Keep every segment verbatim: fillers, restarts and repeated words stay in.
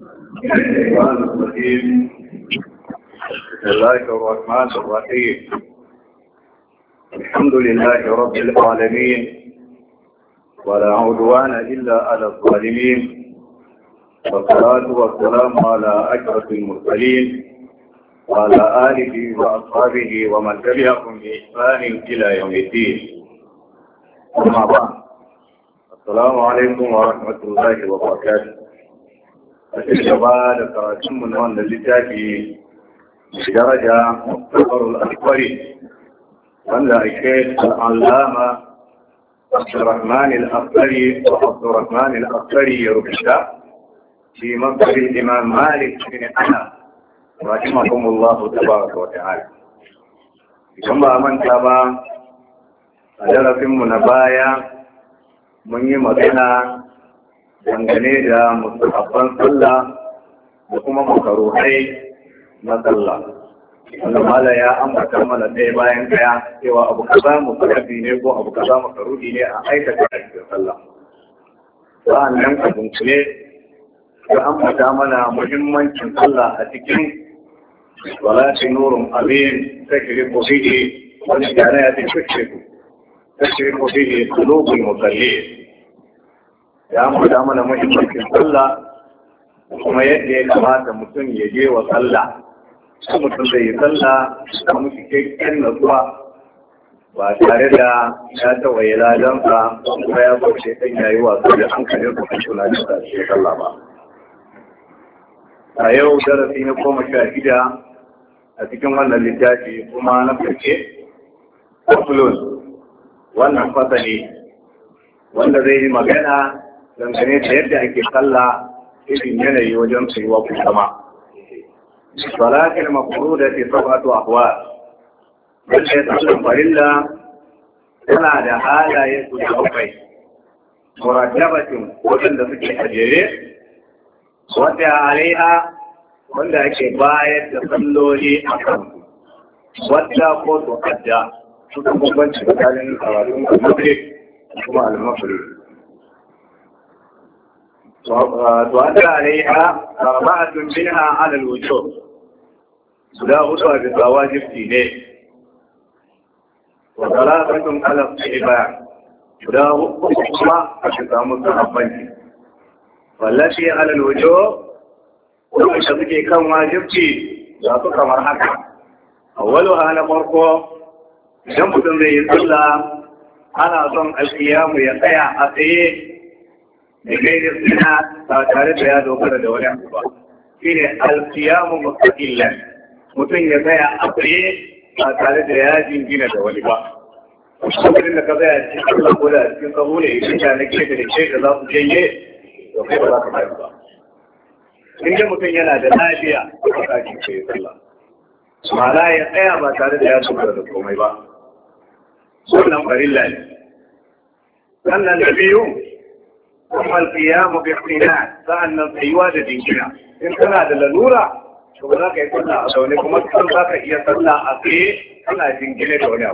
الشيطان الرجيم. بسم الله الرحمن الرحيم. الحمد لله رب العالمين، ولا عدوان إلا على الظالمين، والصلاة والسلام على أشرف المرسلين وعلى آله وأصحابه ومن تبعهم بإحسان إلى يوم الدين. أما بعد، السلام عليكم ورحمة الله وبركاته. الشباب الكراتم من هون للتاكي درجة مختصر الأكبري ولا الشيخ العلامة عبد الرحمن الأكبري وعبد الرحمن الأكبري يربشا في مصدر الإمام مالك بن أنس رحمهم الله تبارك وتعالى. كما من تابع أجل في منبايا من يمكنا dangane da musulabban sallah da kuma makaruhai na sallah. Wanda mala ya ambata mana ɗaya bayan ɗaya cewa abu kaza musulabbi ne ko abu kaza makaruhi ne a aikata a cikin sallah. Sa'annan a dunkule ya ambata mana muhimmancin sallah a cikin salati nurun abin takiri ko fiye wani gane ya ce shirku takiri ko fiye kulubul musalli. Ya ambata mana muhimmancin sallah kuma yadda ya kamata mutum ya je wa sallah. Su mutum da yi sallah da mutu cikakken natsuwa ba tare da ya tawaye ladansa kuma ya kwace ɗan yayi wasu da hankalin su kan tunanin da shi sallah ba. A yau darasi na goma sha shida a cikin wannan littafi kuma na karshe fasulun wannan fasali wanda zai yi magana dangane da yadda ake sallah irin yanayi wajen tsayuwa ku sama. Salatul mafruda fi sab'atu ahwal. Wanda ya sallan farilla tana da halaye guda bakwai. Murattabatin wadanda suke ajere, wadda alaiha wanda ake bayar da salloli a kan wadda ko to adda suka bambanci tsakanin karatun al-maghrib kuma al-maghrib. وأدى عليها أربعة منها على الوجوب لا أدوى بالواجب فيه وثلاثة على الصعبان لا أدوى أشتام الصحبان والتي على الوجوب وشبكي كم واجب فيه لا تكمر حقا أولها نفرقه جنب تنزي صلى أنا أصنع القيام يقيا أقيه da gaidar suna ba tare da ya dogara da wani abu ba. Shi ne alkiyamu mustaqillan, mutum ya tsaya a tsaye ba tare da ya jingina da wani ba. Lokacin da ka tsaya cikin Allah ko da cikin sahu ne idan ya na gefe da ke da za su janye, to kai ba za ka bayar ba. In ga mutum yana da lafiya a ɗakin sai ya sallah. Ma'ana ya tsaya ba tare da ya dogara da komai ba. Wannan farilla ne. Sannan da biyu ثم القيام باقتناع فأن الأيواد دينكنا إن كان هذا للورة فبذاك يصلى أصولكم أكثر ذاك يصلى أقيه أنا دينكنا دونه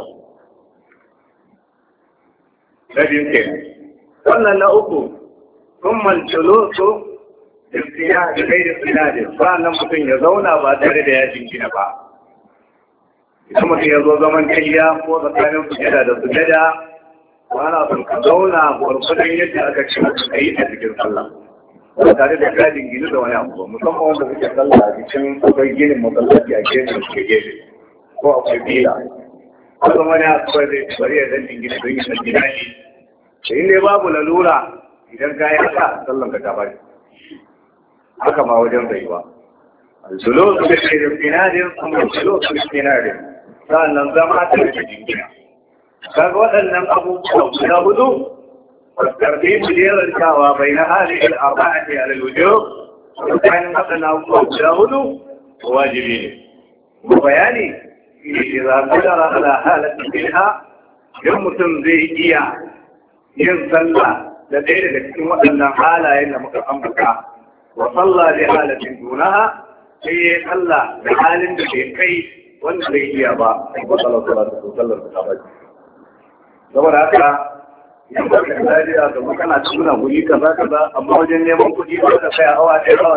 لا دينكنا صلى الله ثم الجلوس باقتناع بغير اقتناع فأنا ممكن يزونا بعد ذلك دينكنا با إذا ممكن يزو زمن كيام وذكرنا سجدة سجدة ana son ka zauna gwargwadon yadda aka ce maka kai a cikin sallah ba tare da gadin gini da wani abu ba, musamman wanda suke sallah a cikin akwai ginin masallaci a gefe suke gefe ko akwai bila kuma wani akwai zai bari ya dan gini don yi san gina shi da inda babu lalura idan ka yi haka sallan ka ta bari haka ma wajen rayuwa zulo su da ke da sinadin kuma zulo su da sinadin sa'annan zama ta da jingina kaga waɗannan abubuwa guda hudu tarbiyyar jerantawa bai na halin al'arba'ati a lalwujo tsakanin waɗannan abubuwa guda hudu wajibi ne. Mu bayani shi ne za su dara ala halatta bilha idan mutum zai iya yin sallah da ɗaya daga cikin waɗannan halayen da muka ambata wa sallah da halatin dunaha sai ya sallah da halin da bai kai wanda zai iya ba wa sallar sallar da ta baki. Saboda haka idan ka lafiya da kana tuna guri kaza kaza amma wajen neman kuɗi ba ka tsaya awa ɗaya awa